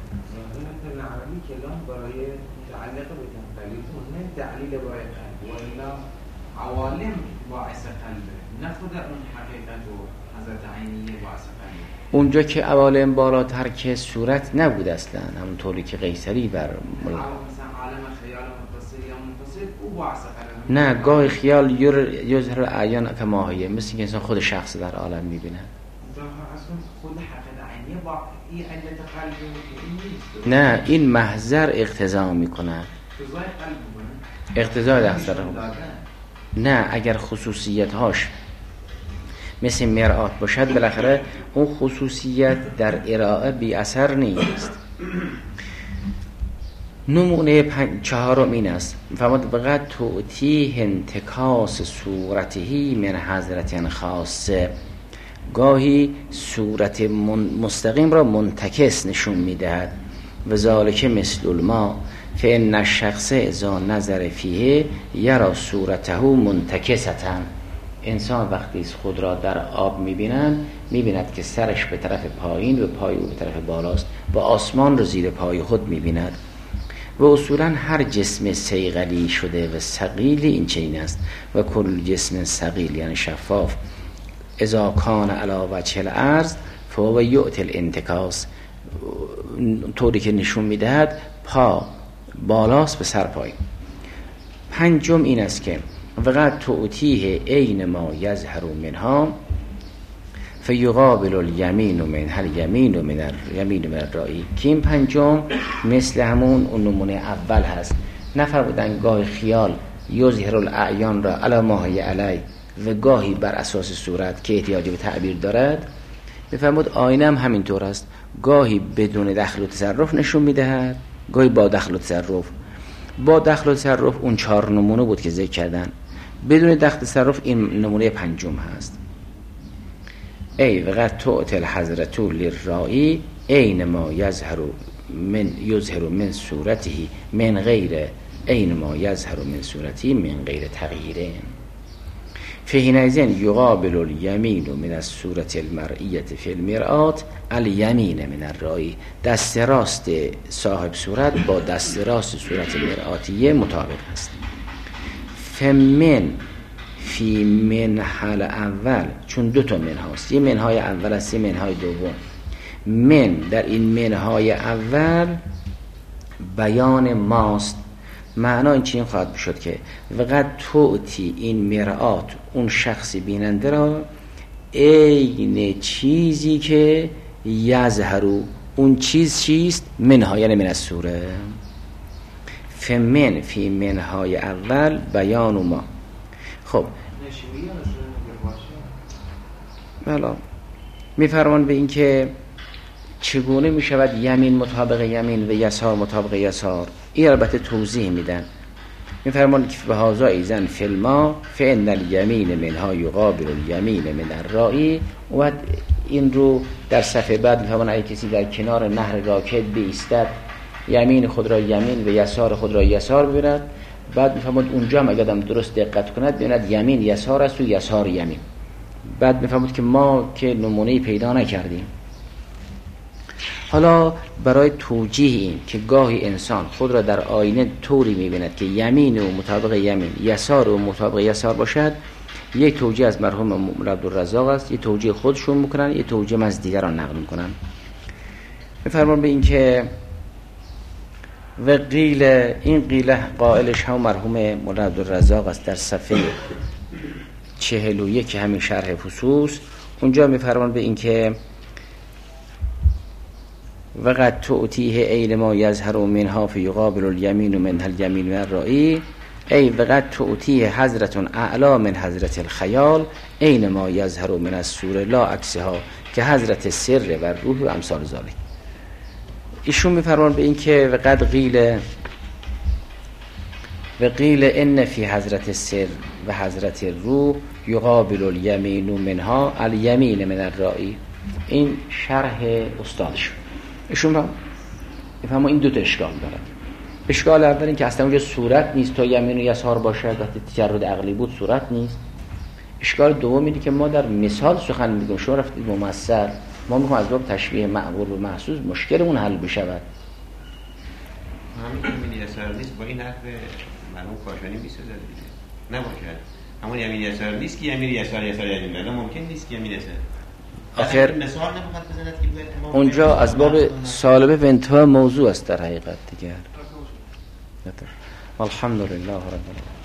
تعلیل برای قلب و الا عوالم باعث قلبه، نه خود اون حقیقت و حضرت عینیه باعث قلبه. اونجا که عوالم بالاتر که صورت نبود اصلا، همونطوری که قیصری بر مثلا عالم خیال متصل یا منفصل او باعث قلبه. نه، گاه خیال یظهر الاعیان کما هی، مثل که انسان خود شخص در عالم میبیند. اصلا خود حقیقت عینیه با این علت قلبه نیست. نه، این محضر اقتضا میکنه. اقتضای دستر نه، اگر خصوصیت هاش مثل مرآت باشد بالاخره اون خصوصیت در ارائه بی اثر نیست. نمونه چهارم این است. فرمود بقد توتیه انتکاس صورته من حضرت خاصه، گاهی صورت مستقیم را منتکس نشون میدهد. و ذالک مثل الماء فإن الشخص اذا نظر فیه یرا صورته منتکسة، انسان وقتی خود را در آب میبیند میبیند که سرش به طرف پایین و پای او به طرف بالاست و آسمان را زیر پای خود میبیند. و اصولا هر جسم صیقلی شده و ثقیل این چنین است. و کل جسم ثقیل یعنی شفاف اذا کان علی وجه الارض فهو یؤتی الانتکاس، طوری که نشون میدهد پا بالاست به سر پایین. پنجم این است که وقد توتیه عین ما یظهر منها فیقابل الیمین من هل یمین من الیمین من الرائی، که این پنجم مثل همون اون نمونه اول هست. نفرمودن گاهی خیال یظهر الاعیان را علی ما هی علی و گاهی بر اساس صورت که احتیاج به تعبیر دارد. میفرمود آینه هم همینطور است، گاهی بدون دخل و تصرف نشون میدهد، گاهی با دخل و تصرف. با دخل و تصرف اون چهار نمونه بود که ذکر کردن، بدون دخل و تصرف این نمونه پنجم هست. ای وقت توت الحضرت للرائی عین ما یظهر من یظهر من صورته من غیر عین ما یظهر من صورته من غیر تغییر. فحینئذ یقابل الیمین من الصورة المرئیة فی المرآة الیمین من الرائی، دست راست صاحب صورت با دست راست صورت مرآتیه مطابق است. فمن فی منحل اول، چون دو تا من هاست، یه منهای اول است یه منهای دوم. من در این منهای اول بیان ماست. معنا این چنین خواهد شد که وقد توتی این مرآت اون شخص بیننده را عین چیزی که یظهرو، اون چیز چیست؟ منها یعنی من الصوره. فمن فی منهای اول بیان ما. خب بله میفرمان به این که چگونه می شود یمین مطابق یمین و یسار مطابق یسار؟ این البته توضیح میدن. این فرمان که به هازا ایزن فیلما فإن الیمین منها یقابل الیمین من الرائی. و این رو در صفحه بعد میفرمان اگه کسی در کنار نهر راکد بایستد یمین خود را یمین و یسار خود را یسار ببیند. بعد میفرماد اونجا هم اگر آدم درست دقت کند ببیند یمین یسار است و یسار یمین. بعد میفرماد که ما که نمونه‌ای پیدا نکردیم. حالا برای توجیه این که گاهی انسان خود را در آینه طوری می‌بیند که یمین و مطابق یمین، یسار و مطابق یسار باشد، یک توجیه از مرحوم عبدالرزاق است، یک توجیه خودشون میکنن، یک توجیه از دیگران نقل میکنن. میفرمان به این که و قیل، این قیل قائلش هم مرحوم مولانا عبدالرزاق است در صفحه چهل و یک همین شرح فصوص. اونجا میفرمان به این که وقد تؤتیه عین ما یظهر منها فیقابل الیمین من الیمین و الرائی ای وقد تؤتیه حضرت اعلا من حضرت الخیال عین ما یظهر من الصور لا عکسها که حضرت سر و روح و امثال ذالک. ایشون میفرمان به این که وقد قیل و قیل ان فی حضرت سر و حضرت روح یقابل الیمین منها الیمین من الرائی. این شرح استادشون. ایشون میفهمم این دو تا اشکال دارد. اشکال اول این که اصلا اونجا صورت نیست تا یمین و یسار باشد، وقتی تجرد عقلی بود صورت نیست. اشکال دوم اینه که ما در مثال سخن میگیم، شما رفتید ممثل، ما میخوایم از باب تشبیه معقول و محسوس مشکلمون حل بشود. همین یمین یسار نیست با این حرف مرحوم کاشانی میسازه دیگه نباشه. همون یمین یسار نیست که یمین یسار یسار یمین بلا ممکن نیست که یمین یسار. آخر مثال نمیخواد بزنید که اونجا از باب سالبه و انتها موضوع است در حقیقت دیگر. الحمدلله رب العالمین.